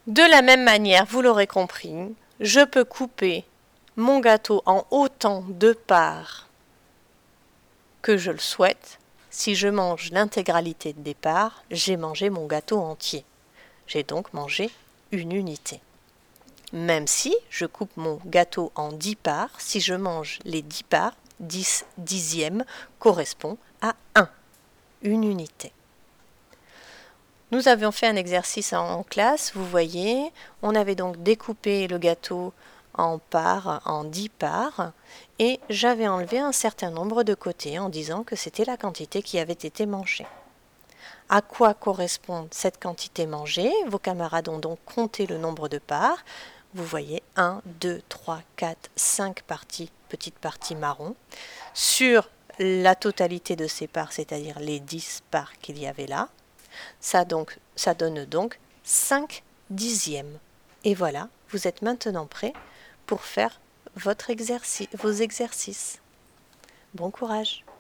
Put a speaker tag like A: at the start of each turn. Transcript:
A: De la même manière, vous l'aurez compris, je peux couper mon gâteau en autant de parts que je le souhaite. Si je mange l'intégralité des parts, j'ai mangé mon gâteau entier. J'ai donc mangé une unité. Même si je coupe mon gâteau en 10 parts, si je mange les 10 parts, 10 dixièmes correspond à 1, une unité. Nous avions fait un exercice en classe, vous voyez, on avait donc découpé le gâteau en parts, en 10 parts, et j'avais enlevé un certain nombre de côtés en disant que c'était la quantité qui avait été mangée. À quoi correspond cette quantité mangée? Vos camarades ont donc compté le nombre de parts. Vous voyez 1, 2, 3, 4, 5 parties, petites parties marron, sur la totalité de ces parts, c'est-à-dire les 10 parts qu'il y avait là. Ça donne donc 5 dixièmes. Et voilà, vous êtes maintenant prêt pour faire vos exercices. Bon courage!